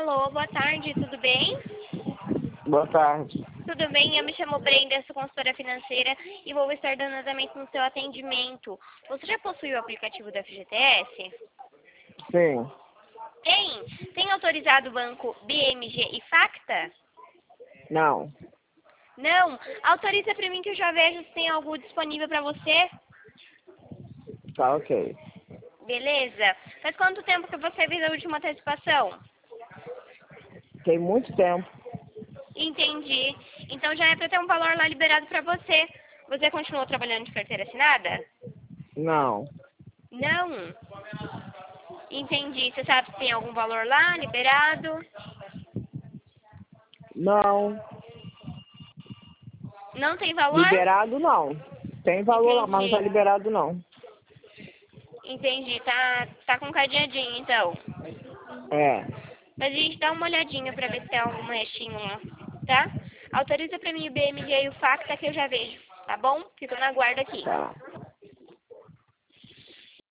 Alô, boa tarde, tudo bem? Boa tarde. Tudo bem, eu me chamo Brenda, sou consultora financeira e vou estar dando andamento no seu atendimento. Você já possui o aplicativo da FGTS? Sim. Tem autorizado o banco BMG e Facta? Não. Não? Autoriza para mim que eu já vejo se tem algo disponível para você. Tá ok. Beleza? Faz quanto tempo que você fez a última antecipação? Tem muito tempo. Entendi. Então já é para ter um valor lá liberado para você. Você continuou trabalhando de carteira assinada? Não. Não? Entendi. Você sabe se tem algum valor lá liberado? Não. Não tem valor? Liberado não. Tem valor lá, mas não tá Entendi. liberado não. Entendi. Tá com cadeadinho, então. É. Mas a gente dá uma olhadinha pra ver se tem algum restinho lá, tá? Autoriza pra mim o BMG e o Facta que eu já vejo, tá bom? Fico na guarda aqui. Tá.